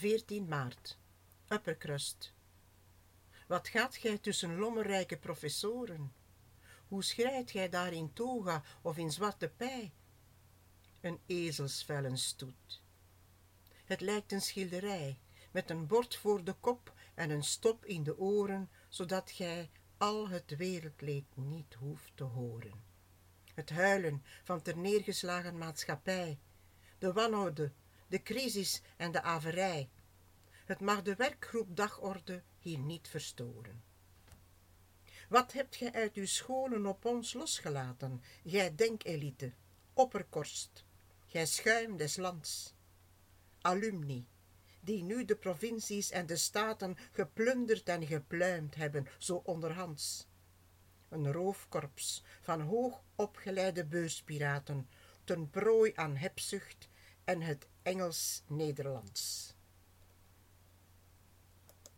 14 maart. Uppercrust. Wat gaat gij tussen lommerrijke professoren? Hoe schrijt gij daar in toga of in zwarte pij? Een ezelsvel een stoet. Het lijkt een schilderij, met een bord voor de kop en een stop in de oren, zodat gij al het wereldleed niet hoeft te horen. Het huilen van ter neergeslagen maatschappij, de wanorde, de crisis en de averij. Het mag de werkgroep dagorde hier niet verstoren. Wat hebt gij uit uw scholen op ons losgelaten, gij denkelite, opperkorst, gij schuim des lands? Alumni, die nu de provincies en de staten geplunderd en gepluimd hebben, zo onderhands. Een roofkorps van hoog opgeleide beurspiraten, ten prooi aan hebzucht en het Engels-Nederlands.